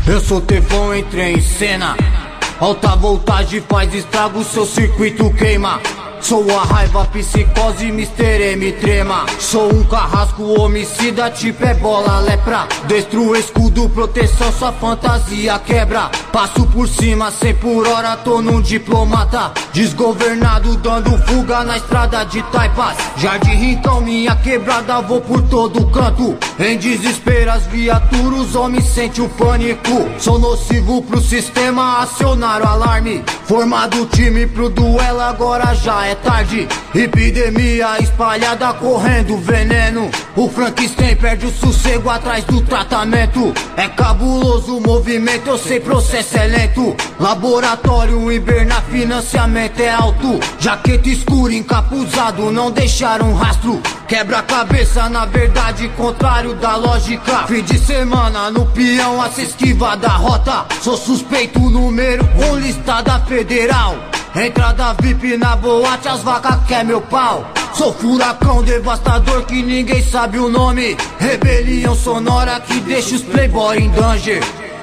Eu sou Teflon, entrei em cena. Alta voltagem faz estrago, seu circuito queima. Sou a raiva, psicose, Mr. M trema. Sou um carrasco homicida, tipo bola lepra. Destruo escudo, proteção, sua fantasia quebra. Passo por cima, 100 por hora, tô num diplomata. Desgovernado, dando fuga na estrada de Taipas. Jardim Rincão, minha quebrada, vou por todo canto. Em desespero as viaturas, os homens sentem o pânico. Sou nocivo pro sistema, acionar o alarme. Formado o time pro duelo, agora já é tarde. Epidemia espalhada, correndo veneno. O Frankenstein perde o sossego atrás do tratamento. É cabuloso o movimento, eu sei processo é lento. Laboratório hibernar, financiamento é alto. Jaqueta escura, encapuzado, não deixaram rastro. Quebra-cabeça, na verdade, contrário da lógica. Fim de semana no peão, a se esquiva da rota. Sou suspeito número 1, listada federal. Entrada VIP na boate, as vacas quer meu pau. Sou furacão devastador que ninguém sabe o nome. Rebelião sonora que deixa os playboy em danger.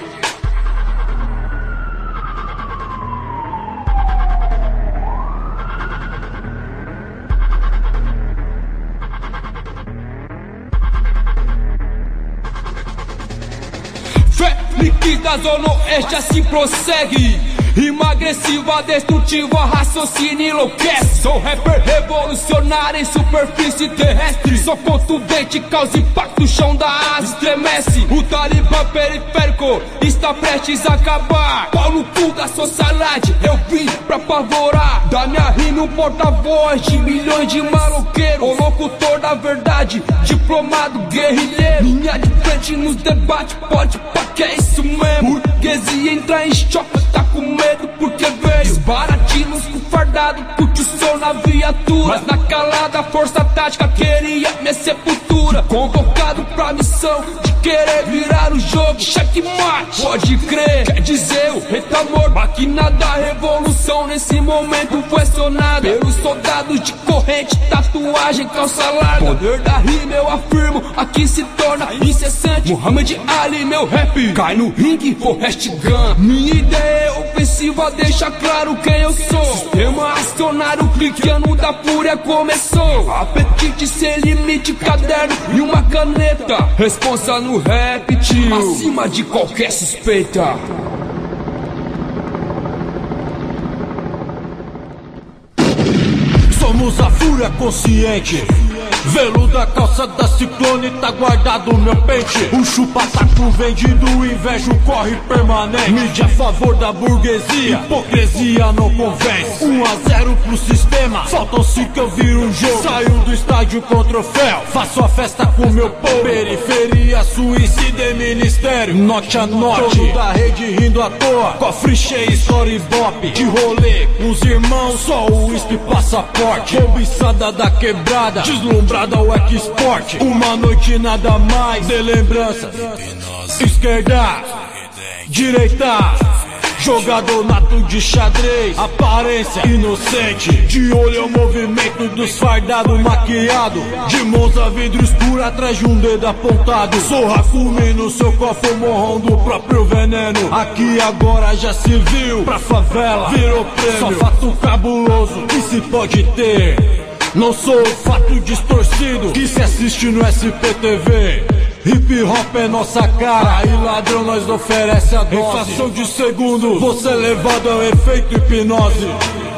Felipe da Zona Oeste assim prossegue. Rima agressiva, destrutiva, raciocínio enlouquece. Sou rapper revolucionário em superfície terrestre. Sou contundente, causa impacto, o chão da asa estremece. O talibã periférico está prestes a acabar. Pau no cu da sociedade, eu vim pra apavorar. Da minha rima um porta-voz de milhões de maloqueiros. O locutor da verdade, diplomado guerrilheiro. Linha de frente nos debates, pode pá que é isso mesmo. Burguesia entra em choque, tá com medo porque veio. Desbaratinos com fardado, curte o som na viatura. Mas na calada a força tática queria minha sepultura. Convocado pra missão de querer virar o jogo. Checkmate, pode crer, quer dizer o rei tá morto. Máquina da revolução nesse momento foi acionada pelos soldados de corrente, tatuagem, calça larga. Poder da rima eu afirmo, aqui se torna incessante. Muhammad Ali, meu rap, cai no ringue, Forrest Gump. Minha ideia é ofensiva, deixa claro quem eu sou. Sistema acionário, cliqueando da fúria começou. Apetite sem limite, caderno e uma caneta. Responsa no rap, tio, acima de qualquer suspeita. Somos a fúria consciente. Veludo da calça da Ciclone tá guardado no meu pente. O chupa-saco vendido, inveja o corre permanente. Mídia a favor da burguesia, hipocrisia não convence. 1-0 pro sistema, faltam 5 eu viro um jogo. Saio do estádio com troféu, faço a festa com meu povo. Periferia, suicida e ministério, note a note. Todo da rede rindo à toa, cofre cheio, story bop. De rolê com os irmãos, só o uísque passaporte. Cobiçada da quebrada, deslumbrada ao export. Uma noite nada mais de lembranças. Esquerda, direita, jogador nato de xadrez. Aparência inocente, de olho ao movimento dos fardados maquiado. De Monza, vidro escuro atrás de um dedo apontado. Sou Hakumi no seu copo, morrão do próprio veneno. Aqui agora já se viu, pra favela virou prêmio. Só fato cabuloso que se pode ter. Não sou fato distorcido que se assiste no SPTV. Hip hop é nossa cara e ladrão nós oferece a dose. Em fração de segundo, você levado ao efeito hipnose.